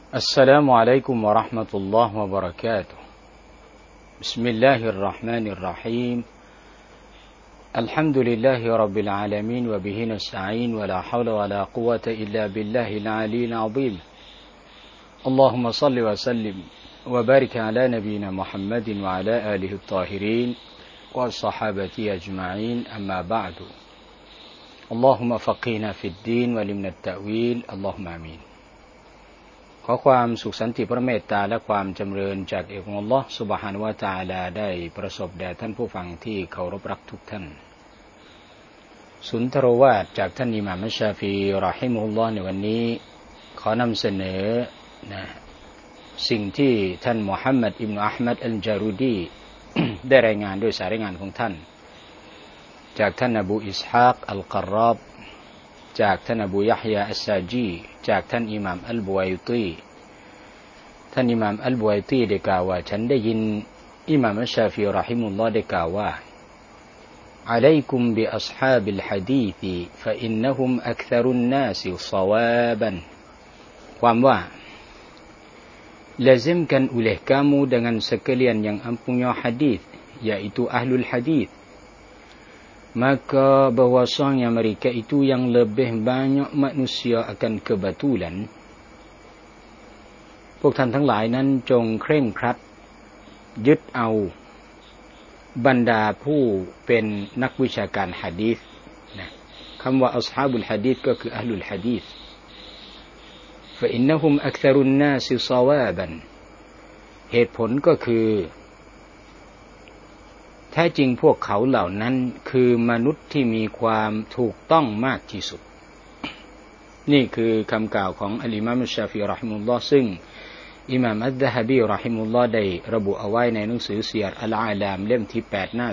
السلام عليكم ورحمة الله وبركاته. بسم الله الرحمن الرحيم. الحمد لله رب العالمين وبه نستعين ولا حول ولا قوة إلا بالله العلي العظيم. اللهم صل وسلم وبارك على نبينا محمد وعلى آله الطاهرين والصحابة أجمعين. أما بعد. اللهم فقهنا في الدين وعلمنا التأويل. اللهم آمين.ขอความสุขสันติพระเมตตาและความจำเริญจากเอกองค์อัลเลาะห์ซุบฮานะฮูวะตะอาลาได้ประสบแด่ท่านผู้ฟังที่เคารพรักทุกท่านสุนทรวาทจากท่านอิหม่ามอัชชาฟีอีเราะฮิมะฮุลลอฮ์ในวันนี้ขอนำเสนอสิ่งที่ท่านมุฮัมมัดอิบนุอะห์มัดอัลจารูดี ได้รายงานด้วยสายรายงานของท่านจากท่านอบูอิสฮากอัลกัรรอบจากท่านอบูยะฮยาอัสซาจีจากท่านอิหม่ามอัลบุไยตีท่านอิหม่ามอัลบุไยตีได้กล่าวว่าฉันได้ยินอิหม่ามอัชชาฟีอีเราะฮิมุลลอฮ์ได้กล่าวว่าอะลัยกุมบิอัศฮาบิลหะดีษฟะอินนะฮุมอักษรุนนาสศอวาบันความว่าlazimkan oleh kamu dengan sekalian yang mempunyai hadis yaitu ahlul hadis maka bahwasanya mereka itu yang lebih banyak manusia akan kebetulan พวกท่านทั้งหลายนั้นจงเคร่งครัดยึดเอาบรรดาผู้เป็นนักวิชาการหะดีษนะคำว่าอัศฮาบุลหะดีษก็คืออัลลุลหะดีษ فإنهم أكثر الناس صوابا เหตุผลก็คือแท้จริงพวกเขาเหล่านั้นคือมนุษย์ที่มีความถูกต้องมากที่สุดนี่คือคำกล่าวของอัลอิมามอัชชาฟีอีเราะฮิมุลลอฮ์ซึ่งอิหม่ามอัซซะฮะบีเราะฮิมุลลอฮ์ได้ระบุเอาไว้ในหนังสือซียรอัลอาลามเล่มที่8หน้า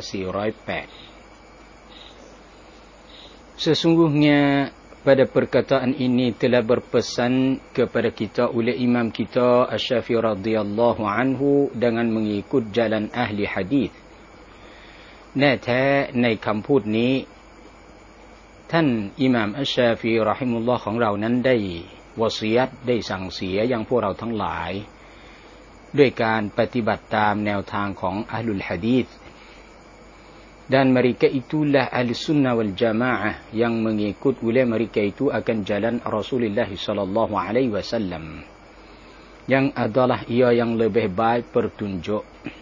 408 sesungguhnya pada perkataan ini telah berpesan kepada kita oleh imam kita Asy-Syafi'i radhiyallahu anhu dengan mengikut jalan ahli hadisแน่แท้ในคำพูดนี้ท่านอิหม่ามอัชชาฟีอีเราะฮิมุลลอฮ์ของเรานั้นได้วะซียะห์ได้สั่งเสียอย่างพวกเราทั้งหลายด้วยการปฏิบัติตามแนวทางของอะห์ลุลหะดีษ dan mereka itulah ahli sunnah wal jamaah yang mengikut oleh mereka itu akan jalan Rasulullah sallallahu alaihi wasallam yang adalah ia yang lebih baik petunjuk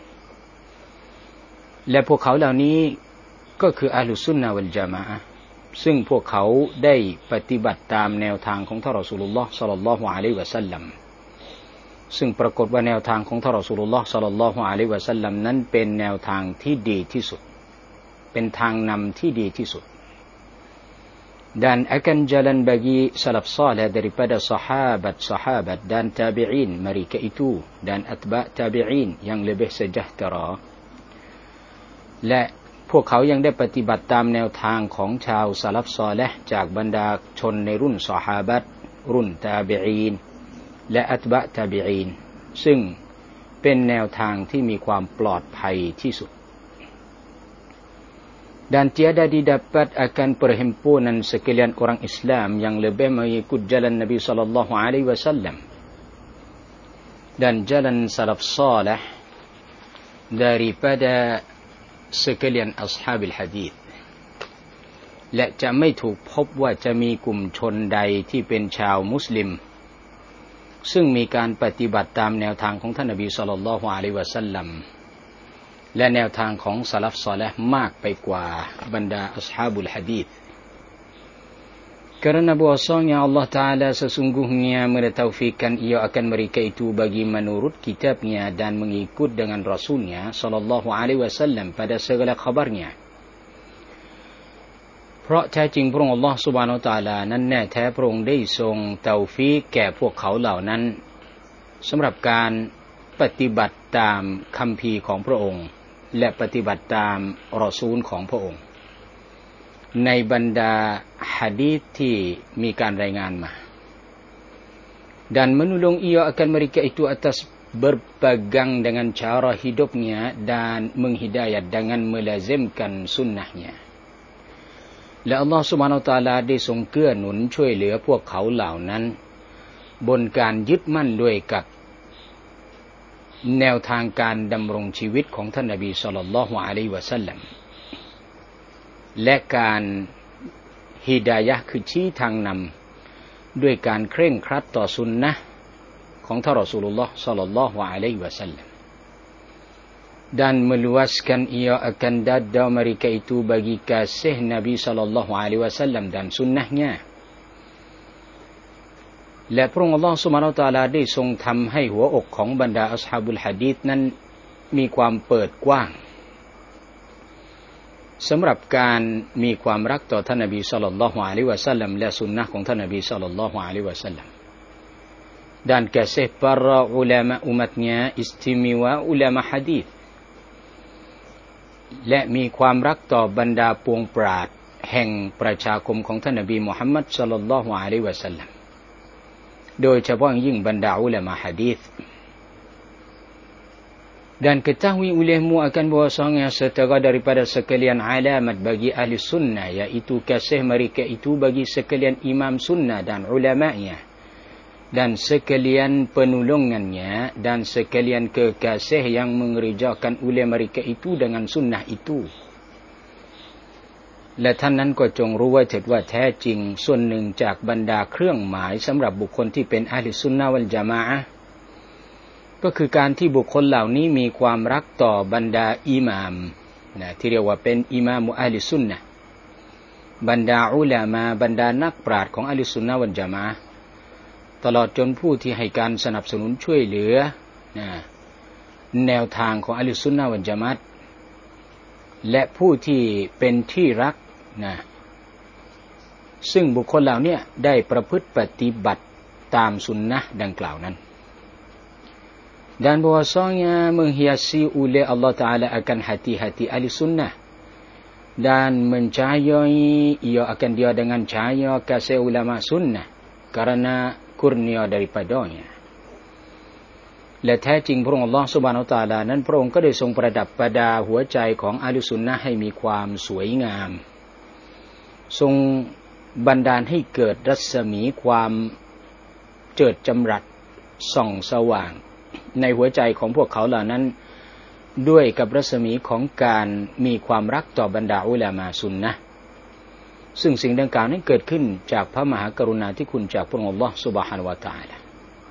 และพวกเขาเหล่านี้ก็คืออะห์ลุสซุนนะฮ์วัลญะมาอะห์ซึ่งพวกเขาได้ปฏิบัติตามแนวทางของท่านรอซูลุลลอฮ์ศ็อลลัลลอฮุอะลัยฮิวะซัลลัมซึ่งปรากฏว่าแนวทางของท่านรอซูลุลลอฮ์ศ็อลลัลลอฮุอะลัยฮิวะซัลลัมนั้นเป็นแนวทางที่ดีที่สุดเป็นทางนำที่ดีที่สุด dan akan jalan bagi salaf saleh daripada sahabat-sahabat dan tabi'in mereka itu dan atba' tabi'in yang lebih sejahtera และพวกเขายังได้ปฏิบัติตามแนวทางของชาวซะลัฟซอลิห์จากบรรดาชนในรุ่นซอฮาบะห์รุ่นตาบิอีนและอัตบะตาบิอีนซึ่งเป็นแนวทางที่มีความปลอดภัยที่สุด dan tiada didapat akan perhimpunan sekalian orang Islam yang lebih mengikut jalan Nabi sallallahu alaihi wasallam dan jalan salaf salih daripada sekalian ashabil hadith และจะไม่ถูกพบว่าจะมีกลุ่มชนใดที่เป็นชาวมุสลิมซึ่งมีการปฏิบัติตามแนวทางของท่านนบีศ็อลลัลลอฮุอะลัยฮิวะซัลลัมและแนวทางของซะลัฟศอลิห์มากไปกว่าบรรดาอัศฮาบุลหะดีษ karena bahwasanya Allah Ta'ala sesungguhnya menetaufikan ia akan mereka itu bagi menurut kitabnya dan mengikut dengan rasulnya sallallahu alaihi wasallam pada segala khabarnya เพราะแท้จริงพระองค์ Allah Subhanahu Wa Ta'ala นั้นแน่แท้พระองค์ได้ทรงเตาฟีกแก่พวกเขาเหล่านั้นสำหรับการปฏิบัติตามคัมภีร์ของพระองค์และปฏิบัติตามรอซูลของพระองค์ในบรรดาหะดีษที่มีการรายงานมา dan menolong ia akan mereka itu atas berpegang dengan cara hidupnya dan menghidayat dengan melazimkan sunnahnya และอัลลอฮฺซุบฮานะฮูวะตะอาลาได้ทรงเกื้อหนุนช่วยเหลือพวกเขาเหล่านั้นบนการยึดมั่นด้วยกับแนวทางการดำรงชีวิตของท่านนบีศ็อลลัลลอฮุอะลัยฮิวะซัลลัมและการฮิดายะห์คือชี้ทางนำด้วยการเคร่งครัดต่อสุนนะห์ของท่านรอซูลุลลอฮ์ศ็อลลัลลอฮุอะลัยฮิวะซัลลัมdan meluaskan ia akan dada mereka itu bagi kasih Nabi sallallahu alaihi wasallam dan sunnahnya และพระองค์อัลเลาะห์ซุบฮานะฮูวะตะอาลาได้ทรงทำให้หัวอกของบรรดาอัศฮาบุลหะดีษนั้นมีความเปิดกว้างสำหรับการมีความรักต่อท่านนบีศ็อลลัลลอฮุอะลัยฮิวะซัลลัมและสุนนะห์ของท่านนบีศ็อลลัลลอฮุอะลัยฮิวะซัลลัมdan kasih para ulama umatnya istimewa ulama hadisและมีความรักต่อบรรดาปวงปราชญ์แห่งประชาคมของท่านนบีมุฮัมมัดศ็อลลัลลอฮุอะลัยฮิวะซัลลัมโดยเฉพาะยิ่งบรรดาอุลามะหะดีษ dan ketahui olehmu akan bahwasanya setara daripada sekalian alamat bagi ahli sunnah iaitu kasih mereka itu bagi sekalian imam sunnah dan ulama'nya dan sekalian penolongannya dan sekalian kekasih yang mengerjakan oleh mereka itu dengan sunnah itu และท่านนั้นก็จงรู้ไว้เถิดว่าแท้จริงส่วนหนึ่งจากบรรดาเครื่องหมายสำหรับบุคคลที่เป็นอะห์ลิสุนนะฮ์วัลญะมาอะห์ก็คือการที่บุคคลเหล่านี้มีความรักต่อบรรดาอิหม่ามที่เรียกว่าเป็นอิหม่ามอะห์ลิสุนนะฮ์บรรดาอุลามะบรรดานักปราชญ์ของอะห์ลิสุนนะฮ์วัลญะมาอะห์ตลอดจนผู้ที่ให้การสนับสนุนช่วยเหลือแนวทางของอะห์ลิสุนนะฮ์วัลญะมาอะห์และผู้ที่เป็นที่รักซึ่งบุคคลเหล่านี้ได้ประพฤติปฏิบัติตามสุนนะห์ดังกล่าวนั้น dan bahwasanya menghiasi oleh Allah Ta'ala akan hati-hati ahli sunnah dan mencahayai ia akan dia dengan cahaya kasih ulama sunnah karena kurnia daripadanya และแท้จริงพระองค์อัลเลาะห์ซุบฮานะฮูวะตะอาลานั้นพระองค์ก็ได้ทรงประดับประดาหัวใจของอะห์ลุสซุนนะห์ให้มีความสวยงามทรงบันดาลให้เกิดรัศมีความเจิดจำรัดส่องสว่างในหัวใจของพวกเขาเหล่านั้นด้วยกับรัศมีของการมีความรักต่อบรรดาอุลามะซุนนะห์ซึ่งสิ่งดังกล่าวนั้นเกิดขึ้นจากพระมหากรุณาธิคุณจากพระองค์อัลเลาะห์ซุบฮานะฮูวะตะอาลา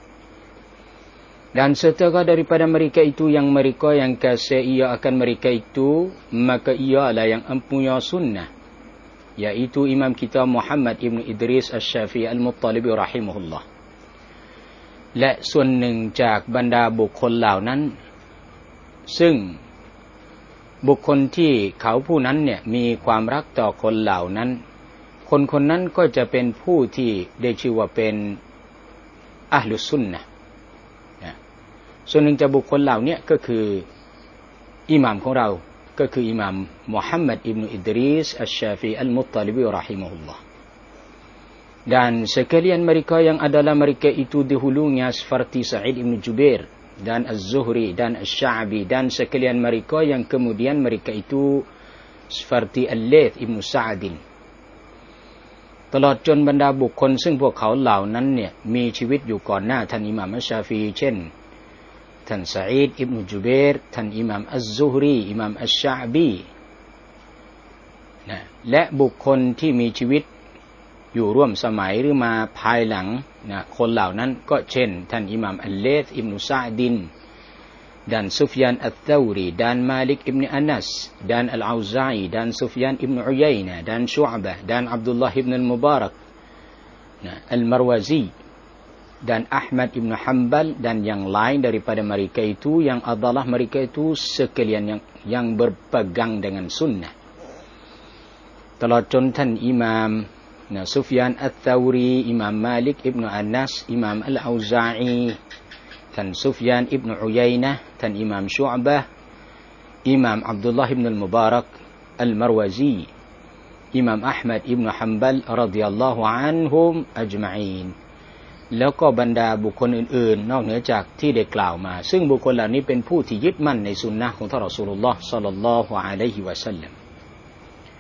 dan setara daripada mereka itu yang mereka yang kasih ia akan mereka itu maka ialah yang empunya sunnah yaitu imam kita Muhammad ibn Idris Asy-Syafi'i Al-Muttalibi rahimahullah และส่วนหนึ่งจากบรรดาบุคคลเหล่านั้นซึ่งบุคคลที่เขาผู้นั้นเนี่ยมีความรักต่อคนเหล่านั้นคนคนนั้นก็จะเป็นผู้ที่ได้ชื่อว่าเป็นอะห์ลุสซุนนะห์ส่วนหนึ่งจากบุคคลเหล่านี้ก็คืออิหม่ามของเราก็คืออิหม่ามมุฮัมมัดอิบนุอิดรีสอัชชาฟิอัลมุตตลิบิrahimahullah dan sekalian mereka yang adalah mereka itu dahulunya seperti Sa'id ibn Jubair dan Az-Zuhri dan Asy-Sya'bi dan sekalian mereka yang kemudian mereka itu seperti Al-Laits ibn Sa'din ตลอดจนบรรดาบุคคลซึ่งพวกเขาเหล่านั้นเนี่ยมีชีวิตอยู่ก่อนหน้าท่านอิหม่ามอัชชาฟีเช่นท่านซะอีดอิบนุจุบัยรท่านอิหม่ามอัซซุฮรีอิหม่ามอัชชะอบีและบุคคลที่มีชีวิตอยู่ร่วมสมัยหรือมาภายหลังคนเหล่านั้นก็เช่นท่านอิหม่ามอัลเลธอิบนุซะอดิน dan Sufyan Ats-Tsauri dan Malik ibn Anas dan Al-Auza'i dan Sufyan ibn Uyainah dan Syu'bah dan Abdullah ibn Al-Mubarak Al-Marwazi dan Ahmad ibn Hanbal dan yang lain daripada mereka itu yang adalah mereka itu sekalian yang berpegang dengan sunnah ตลอดจนท่านอิหม่ามซุฟยานอัตซาวรีอิหม่ามมาลิกอิบนุอานัสอิหม่ามอัลเอาซาอีท่านซุฟยานอิบนุอุยัยนะห์ท่านอิหม่ามชุอ์บะห์อิหม่ามอับดุลลอฮ์อิบนุอัลมุบารักอัลมารวาซีอิหม่ามอะห์มัดอิบนุฮัมบัลรอฎิยัลลอฮุอันฮุมอัจมะอีนแล้วก็บรรดาบุคคลอื่นๆนอกเหนือจากที่ได้กล่าวมาซึ่งบุคคลเหล่านี้เป็นผู้ที่ยึดมั่นในสุนนะห์ของท่านรอซูลุลลอฮ์ศ็อลลัลลอฮุอะลัยฮิวะซัลลัม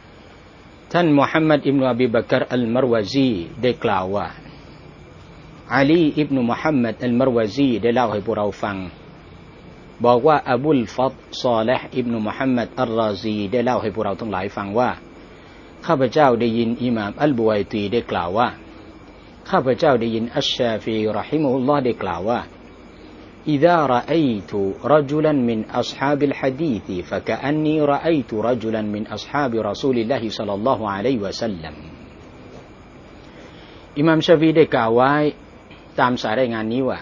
ท่านมุฮัมมัดอิบนุอบีบักรอัลมารวาซีได้กล่าวว่าอาลีอิบนุมุฮัมมัดอัลมารวาซีได้เล่าให้พวกเราฟังบอกว่าอบุลฟัดซอลิห์อิบนุมุฮัมมัดอัลราซีได้เล่าให้พวกเราทั้งหลายฟังว่าข้าพเจ้าได้ยินอิหม่ามอัลบุไอตีได้กล่าวว่าข้าพเจ้าได้ยินอัชชาฟีเราะฮิมะฮุลลอฮ์ได้กล่าวว่าإذا رأيت رجلا من أصحاب الحديث فكأني رأيت رجلا من أصحاب رسول الله صلى الله عليه وسلم อิหม่ามชาฟีได้กล่าวไว้ตามสายรายงานนี้ว่า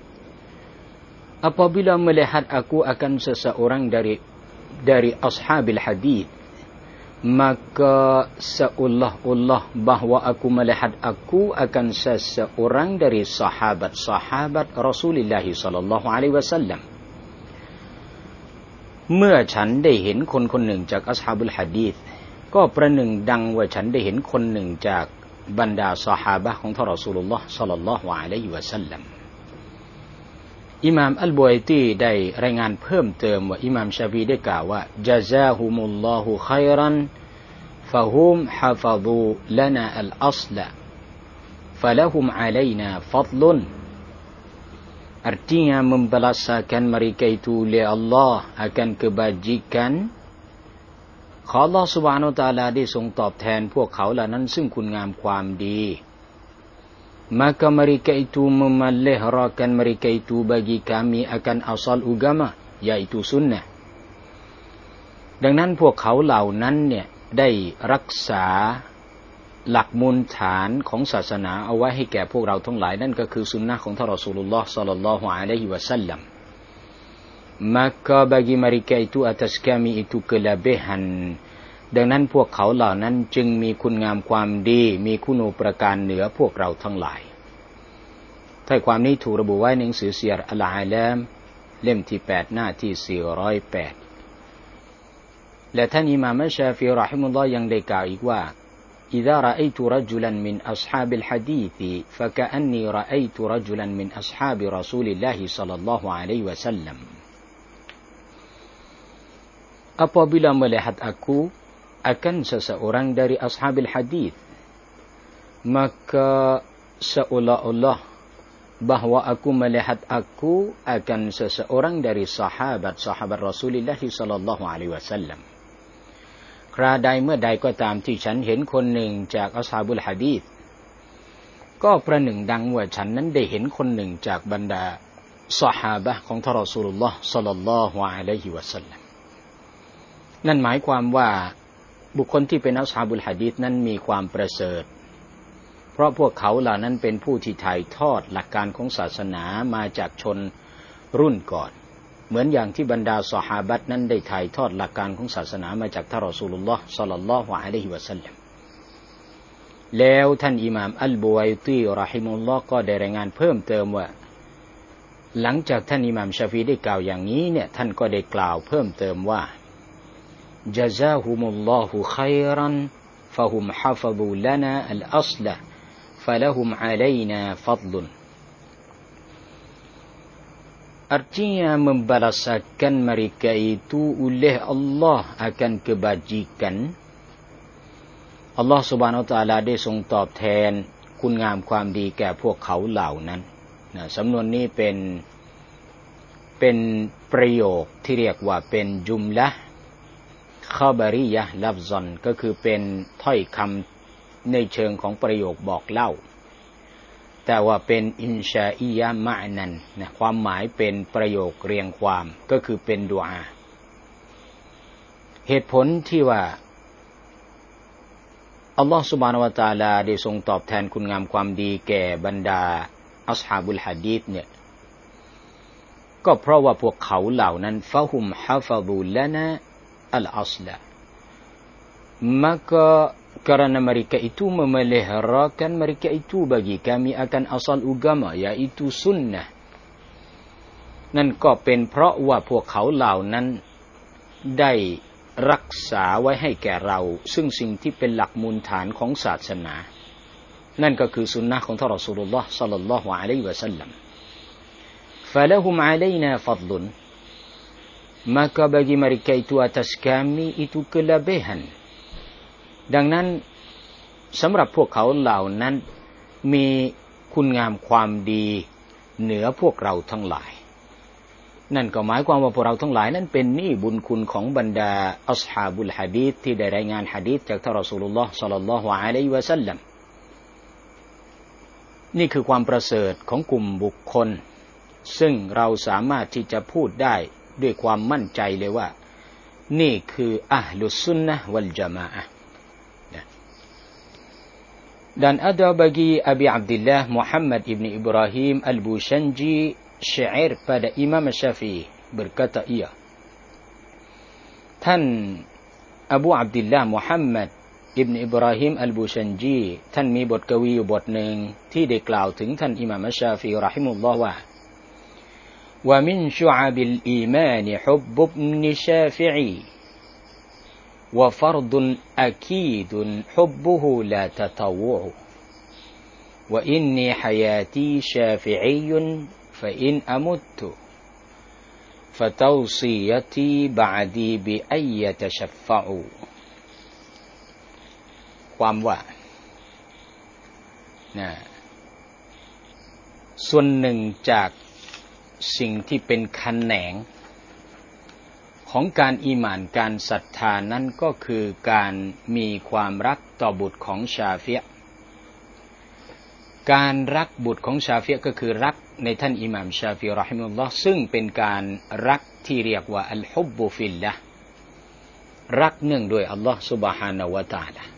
apabila melihat aku akan seseorang dari ashabil hadits maka seolah-olah bahwa aku melihat aku akan seseorang dari sahabat-sahabat Rasulullah sallallahu alaihi wasallam เมื่อฉันได้เห็นคนคนหนึ่งจากอัศฮาบุลหะดีษก็ประหนึ่งดังว่าฉันได้เห็นคนหนึ่งจากบรรดาซอฮาบะห์ของท่านรอซูลุลลอฮ์ศ็อลลัลลอฮุอะลัยฮิวะซัลลัมอิหม่ามอัลบุไอตีได้รายงานเพิ่มเติมว่าอิหม่ามชาฟีได้กล่าวว่าญะซาฮุมุลลอฮุค็อยรันฟะฮุมฮะฟะซูลานาอัลอัศลฟะละฮุมอะลัยนาฟัฎลุนartinya membalasakan mereka itu oleh Allah akan kebajikan Allah Subhanahu wa taala ได้ทรงตอบแทนพวกเขาเหล่านั้นซึ่งคุณงามความดีmaka mereka itu memeliharakan mereka itu bagi kami akan asal agama yaitu sunnah ดังนั้นพวกเขาเหล่านั้นเนี่ยได้รักษาหลักมูลฐานของศาสนาเอาไว้ให้แก่พวกเราทั้งหลายนั่นก็คือสุนนะของท่านรอซูลุลลอฮ์ศ็อลลัลลอฮุอะลัยฮิวะซัลลัม maka bagi mereka itu atas kami itu kelebihan ดังนั้นพวกเขาเหล่านั้นจึงมีคุณงามความดีมีคุณูปการเหนือพวกเราทั้งหลายถ้อยความนี้ถูกระบุไว้ในหนังสือซียรอัลอาลามเล่มที่8หน้าที่408และท่านอิหม่ามอัชชาฟีเราะฮิมะฮุลลอฮ์ยังได้กล่าวอีกว่าإذا رأيت رجلا من أصحاب الحديث فكأني رأيت رجلا من أصحاب رسول الله صلى الله عليه وسلم apabila melihat aku akan seseorang dari ashabil hadith maka seolah-olah bahwa aku melihat aku akan seseorang dari sahabat-sahabat Rasulullah sallallahu alaihi wasallam คราใดเมื่อใดก็ตามที่ฉันเห็นคนหนึ่งจากอัศฮาบุลหะดีษก็ประหนึ่งดังว่าฉันนั้นได้เห็นคนหนึ่งจากบรรดาซอฮาบะห์ของท่านรอซูลุลลอฮ์ศ็อลลัลลอฮุอะลัยฮิวะซัลลัมนั่นหมายความว่าบุคคลที่เป็นอัศฮาบุลหะดีษนั้นมีความประเสริฐเพราะพวกเขาเหล่านั้นเป็นผู้ที่ถ่ายทอดหลักการของศาสนามาจากชนรุ่นก่อนเหมือนอย่างที่บรรดาซอฮาบะห์นั้นได้ถ่ายทอดหลักการของศาสนามาจากท่านรอซูลุลลอฮ์ศ็อลลัลลอฮุอะลัยฮิวะซัลลัมแล้วท่านอิหม่ามอัลบุไอตีเราะฮิมะฮุลลอฮ์ก็ได้รายงานเพิ่มเติมว่าหลังจากท่านอิหม่ามชาฟีได้กล่าวอย่างนี้เนี่ยท่านก็ได้กล่าวเพิ่มเติมว่าญะซาฮุมุลลอฮุค็อยรันฟะฮุมฮะฟะซูลานาอัลอัศลฟะละฮุมอะลัยนาฟัฎลุนartinya membalasakan mereka itu oleh Allah akan kebajikan Allah Subhanahu wa taala ได้ทรงตอบแทนคุณงามความดีแก่พวกเขาเหล่านั้นนะสำนวนนี้เป็นประโยคที่เรียกว่าเป็นจุมละห์คอบาริยะห์ลัฟซอนก็คือเป็นถ้อยคำในเชิงของประโยคบอกเล่าแต่ว่าเป็นอินชาอียะมะอนันนะความหมายเป็นประโยคเรียงความก็คือเป็นดุอาเหตุผลที่ว่าอัลลอฮฺซุบฮานะฮูวะตะอาลาได้ทรงตอบแทนคุณงามความดีแก่บรรดาอัศฮาบุลหะดีษเนี่ยก็เพราะว่าพวกเขาเหล่านั้นฟะฮุมฮะฟะซูลานาอัลอัศล maka karena mereka itu memeliharakan mereka itu bagi kami akan asal agama yaitu sunnah นั่นก็เป็นเพราะว่าพวกเขาเหล่านั้นได้รักษาไว้ให้แก่เราซึ่งสิ่งที่เป็นหลักมูลฐานของศาสนานั่นก็คือสุนนะของท่านรอซูลุลลอฮ์ศ็อลลัลลอฮุอะลัยฮิวะซัลลัม فلهم علينا فضل maka bagi mereka itu atas kami itu kelebihanดังนั้นสำหรับพวกเขาเหล่านั้นมีคุคุณงามความดีเหนือพวกเราทั้งหลายนั่นก็หมายความว่าพวกเราทั้งหลายนั้นเป็นหนี้บุญคุณของบรรดาอัศฮาบุลหะดีษที่ได้รายงานหะดีษจากท่านรอซูลุลลอฮ์ศ็อลลัลลอฮุอะลัยฮิวะซัลลัมนี่คือความประเสริฐของกลุ่มบุคคลซึ่งเราสามารถที่จะพูดได้ด้วยความมั่นใจเลยว่านี่คืออะห์ลุสซุนนะฮ์วัลญะมาอะห์dan ada bagi Abi Abdullah Muhammad ibn Ibrahim al-Bushanji syair pada Imam Syafi'i berkata ia ท่านอบูอับดุลลาห์มุฮัมมัดอิบนอิบราฮิมอัลบูชันจีท่านมีบทกวีอยู่บทหนึ่งที่ได้กล่าวถึงท่านอิหม่ามอัชชาฟีเราะฮิมุลลอฮ์ว่าومن شعب الإيمان حب ابن الشافعي وفرض أكيد حبه لا تطوع وإني حياتي شافعي فإن أمت فتوصيتي بعدي بأن يتشفعوا ความว่าส่วนหนึ่งจากสิ่งที่เป็นแขนงของการอีหม่านการศรัทธานั้นก็คือการมีความรักต่อบุตรของชาฟิอ์การรักบุตรของชาฟิอ์ก็คือรักในท่านอิหม่ามชาฟิอ์เราะฮิมะฮุลลอฮ์ซึ่งเป็นการรักที่เรียกว่าอัลฮุบบุฟิลละห์รักเนื่องด้วยอัลลอฮ์ซุบฮานะฮูวะตะอาลา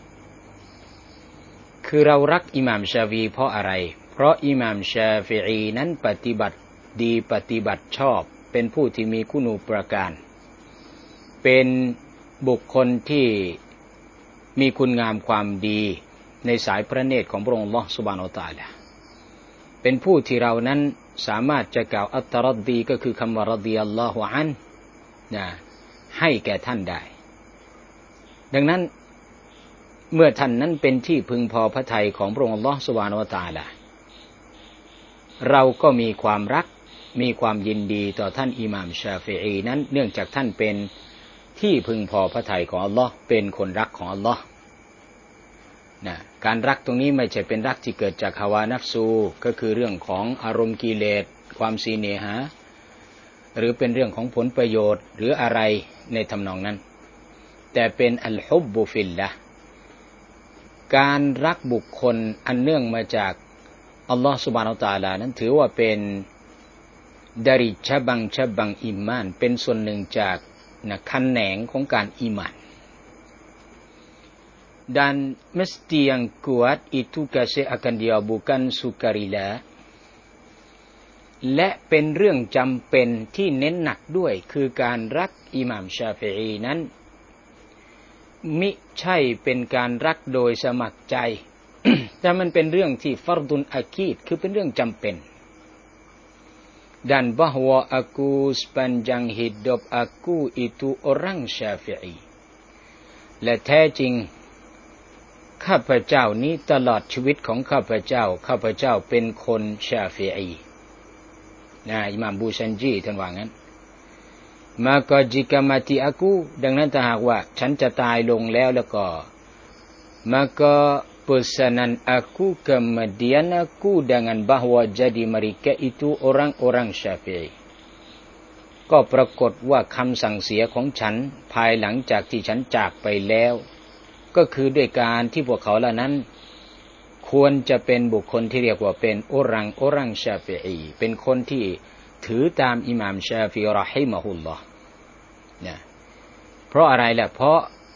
คือเรารักอิหม่ามชาฟิอีเพราะอะไรเพราะอิหม่ามชาฟิอีนั้นปฏิบัติดีปฏิบัติชอบเป็นผู้ที่มีคุณูปการเป็นบุคคลที่มีคุณงามความดีในสายพระเนตรของพระองค์อัลเลาะห์ซุบฮานะฮูวะตะอาลาเป็นผู้ที่เรานั้นสามารถจะกล่าวอัตตะรัดดีก็คือคำว่ารฎิยัลลอฮุอันฮุให้แก่ท่านได้ดังนั้นเมื่อท่านนั้นเป็นที่พึงพอพระทัยของพระองค์อัลเลาะห์ซุบฮานะฮูวะตะอาลาเราก็มีความรักมีความยินดีต่อท่านอิหม่ามชาฟิอีนั้นเนื่องจากท่านเป็นที่พึงพอพระทัยของอัลเลาะห์เป็นคนรักของอัลเลาะห์การรักตรงนี้ไม่ใช่เป็นรักที่เกิดจากฮาวานัฟซูก็คือเรื่องของอารมณ์กิเลสความสีเนหาหรือเป็นเรื่องของผลประโยชน์หรืออะไรในทำนองนั้นแต่เป็นอัลฮุบบุฟิลละห์การรักบุคคลอันเนื่องมาจากอัลลอฮฺซุบฮานะฮูวะตะอาลานั้นถือว่าเป็นดาริชะบังอิมานเป็นส่วนหนึ่งจากแขนงของการอีหม่าน dan mesti yang kuat itu kasih akan dia bukan sukarila และเป็นเรื่องจำเป็นที่เน้นหนักด้วยคือการรักอิหม่ามชาฟิอีนั้นมิใช่เป็นการรักโดยสมัครใจ แต่มันเป็นเรื่องที่ฟัรดุนอากีดคือเป็นเรื่องจำเป็น dan bahwa aku sepanjang hidup aku itu orang Syafi'i และแท้จริงข้าพเจ้านี้ตลอดชีวิตของข้าพเจ้าเป็นคนชาฟิอีอิหม่ามบูชันจีท่านว่างั้น maka jika mati aku ดังนั้นถ้าหากว่าฉันจะตายลงแล้วก็ maka pesanan aku kemudian aku dengan bahwa jadi mereka itu orang-orang Syafi'i ก็ปรากฏว่าคำสั่งเสียของฉันภายหลังจากที่ฉันจากไปแล้วก็คือด้วยการที่พวกเขาเหล่านั้นควรจะเป็นบุคคลที่เรียกว่าเป็นอรังชาฟิอีเป็นคนที่ถือตามอิหม่ามชาฟิอีเราะฮิมะฮุลลอฮ์เพราะอะไรล่ะเพราะ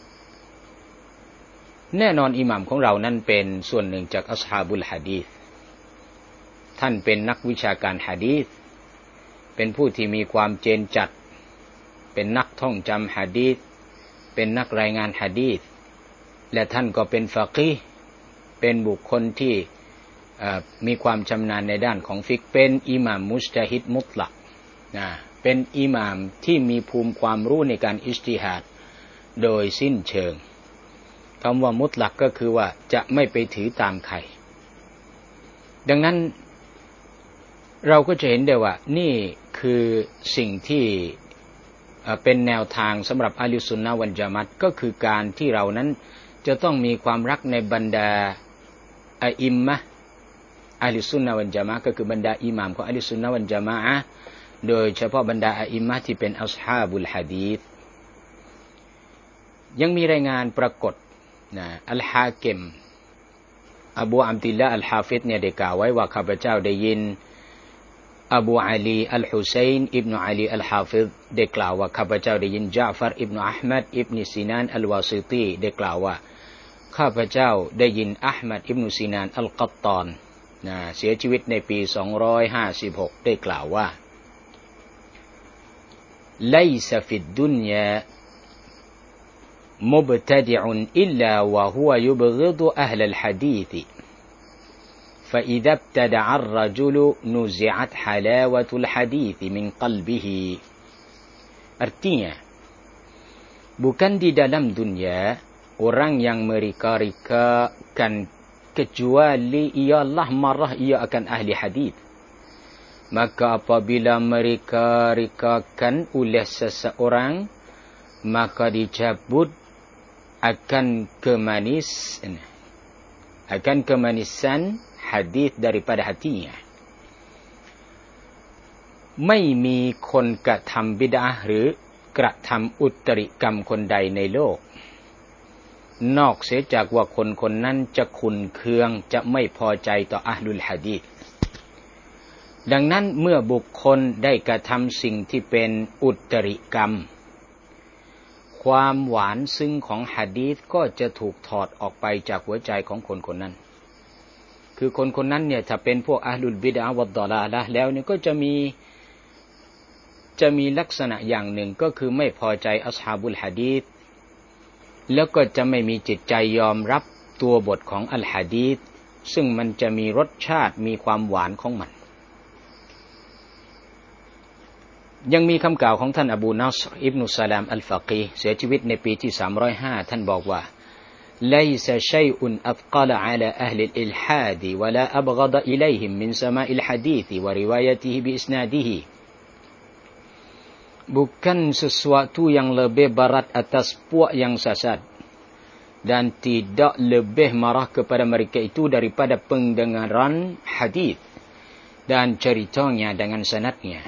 แน่นอนอิหม่ามของเรานั้นเป็นส่วนหนึ่งจากอัศฮาบุลหะดีษท่านเป็นนักวิชาการหะดีษเป็นผู้ที่มีความเจนจัดเป็นนักท่องจำหะดีษเป็นนักรายงานหะดีษและท่านก็เป็นฟะกีฮ์เป็นบุคคลที่มีความชำนาญในด้านของฟิกห์เป็นอิหม่ามมุจตะฮิดมุตลักเป็นอิหม่ามที่มีภูมิความรู้ในการอิจติฮาดโดยสิ้นเชิงคำว่ามุตลักก็คือว่าจะไม่ไปถือตามใครดังนั้นเราก็จะเห็นได้ว่านี่คือสิ่งที่เป็นแนวทางสำหรับอะห์ลุสซุนนะฮ์วัลญะมาอะห์ก็คือการที่เรานั้นจะต้องมีความรักในบรรดาอิมมะห์อะห์ลุสซุนนะฮ์วัลญะมาอะห์ก็คือบรรดาอิหม่ามของอะห์ลุสซุนนะฮ์วัลญะมาอะห์โดยเฉพาะบรรดาอะอิมมะห์ที่เป็นอัศฮาบุลหะดีษยังมีรายงานปรากฏนะอัลฮากิมอบูอับดิลลาห์อัลฮาฟิฎเนี่ยได้กล่าวไว้ว่าข้าพเจ้าได้ยินอบูอาลีอัลฮุซัยน์อิบนุอาลีอัลฮาฟิฎได้กล่าวว่าข้าพเจ้าได้ยินญะฟัรอิบนุอะห์มัดอิบนุซีนานอัลวาซิตีได้กล่าวว่าข้าพเจ้าได้ยินอะห์มัดอิบนุซีนานอัลกัตตอนเสียชีวิตในปี256ได้กล่าวว่าไลซะฟิดดุนยามุบตะดิอุนอิลลาวะฮุวะยุบฆิฎอะห์ลัลหะดีษفإذا ابتدع الرجل نزعت حلاوة الحديث من قلبه artinya bukan di dalam dunia orang yang mereka-rekakan kecuali ialah marah ia akan ahli hadis maka apabila mereka rekakan oleh seseorang maka dicabut akan kemanisan hadis daripada hatinya ไม่มีคนกระทำบิดอะห์หรือกระทำอุตริกรรมคนใดในโลกนอกเสียจากว่าคนคนนั้นจะขุ่นเคืองจะไม่พอใจต่ออะห์ลุลหะดีษดังนั้นเมื่อบุคคลได้กระทำสิ่งที่เป็นอุตริกรรมความหวานซึ้งของหะดีษก็จะถูกถอดออกไปจากหัวใจของคนคนนั้นคือคนคนนั้นเนี่ยถ้าเป็นพวกอะห์ลุลบิดอะห์วัดฎอลาละห์แล้วเนี่ยก็จะมีลักษณะอย่างหนึ่งก็คือไม่พอใจอัศฮาบุลหะดีษแล้วก็จะไม่มีจิตใจยอมรับตัวบทของอัลหะดีษซึ่งมันจะมีรสชาติมีความหวานของมันยังมีคำกล่าวของท่านอบูนัศรอิบนุสลามอัลฟะกีห์เสียชีวิตในปีที่305ท่านบอกว่าليس شيء أثقل على أهل الإلحاد ولا أبغض إليهم من سماع الحديث وروايته بإسناده bukan sesuatu yang lebih berat atas puak yang sesat dan tidak lebih marah kepada mereka itu daripada pendengaran hadis dan ceritanya dengan sanadnya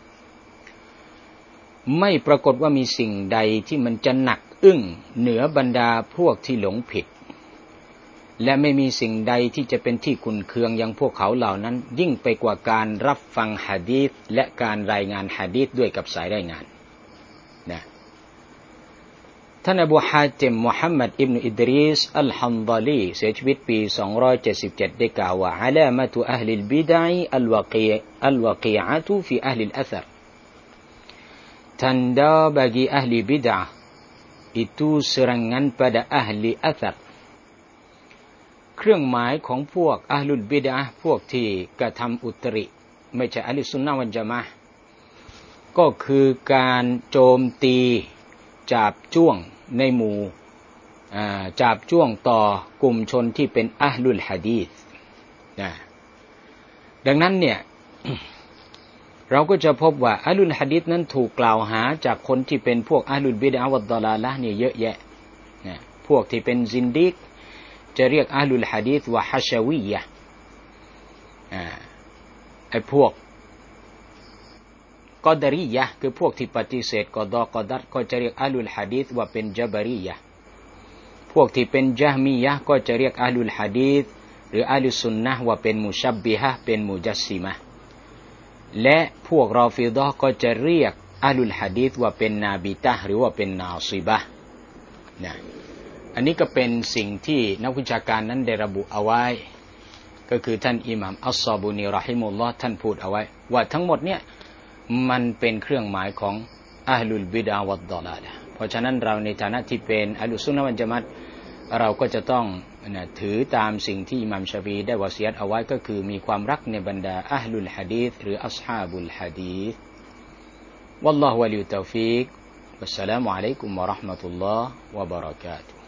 ไม่ปรากฏว่ามีสิ่งใดที่มันจะหนักอึ้งเหนือบรรดาพวกที่หลงผิดและไม่มีสิ่งใดที่จะเป็นที่ขุ่นเคืองอย่างพวกเขาเหล่านั้นยิ่งไปกว่าการรับฟังหะดีษและการรายงานหะดีษด้วยกับสายรายงานนะท่านอบูฮาติมมุฮัมมัดอิบนุอิดรีสอัลฮัมฎอลีเสียชีวิตปี277ได้กล่าวว่าอะลามะตุอะห์ลิลบิดะอ์อัลวะกีอะตุฟีอะห์ลิลอะซัรtanda bagi ahli bid'ah itu serangan pada ahli athar เครื่องหมายของพวกอะห์ลุลบิดอะห์พวกที่กระทำอุตริไม่ใช่อะห์ลุสซุนนะฮ์วัลญะมาอะห์ก็คือการโจมตีจาบจ้วงในหมู่จาบจ้วงต่อกลุ่มชนที่เป็นอะห์ลุลหะดีษดังนั้นเนี่ยเราก็จะพบว่าอะห์ลุลหะดีษนั้นถูกกล่าวหาจากคนที่เป็นพวกอะห์ลุลบิดอะห์วัดฎอลาละห์เนี่ยเยอะแยะพวกที่เป็นซินดีกจะเรียกอะห์ลุลหะดีษว่าฮะชะวียะห์ไอ้พวกกอดารียะห์คือพวกที่ปฏิเสธกอฎอกอดัรก็จะเรียกอะห์ลุลหะดีษว่าเป็นญะบารียะห์พวกที่เป็นญะฮมียะห์ก็จะเรียกอะห์ลุลหะดีษหรืออะห์ลุสซุนนะฮ์ว่าเป็นมุชับบิฮะห์เป็นมุจัสซิมะห์และพวกรอฟิฎอฮ์ก็จะเรียกอะห์ลุลหะดีษว่าเป็นนาบิตะห์หรือว่าเป็นนาซิบะห์อันนี้ก็เป็นสิ่งที่นักวิชาการนั้นได้ระบุเอาไว้ก็คือท่านอิหม่ามอัศศอบูนีเราะฮิมุลลอฮ์ท่านพูดเอาไว้ว่าทั้งหมดเนี่ยมันเป็นเครื่องหมายของอะห์ลุลบิดอะห์วัดฎอลาละห์เพราะฉะนั้นเราในฐานะที่เป็นอะห์ลุสซุนนะฮ์วัลญะมาอะห์เราก็จะต้องถือตามสิ่งที่อิหม่ามชาฟีอีได้วะซียะห์เอาไว้ก็คือมีความรักในบรรดาอะห์ลุลหะดีษหรืออัศฮาบุลหะดีษวัลลอฮุวะลิยุตตอฟีกวัสสลามุอะลัยกุมวะเราะห์มะตุลลอฮ์วะบะเราะกาตุฮ์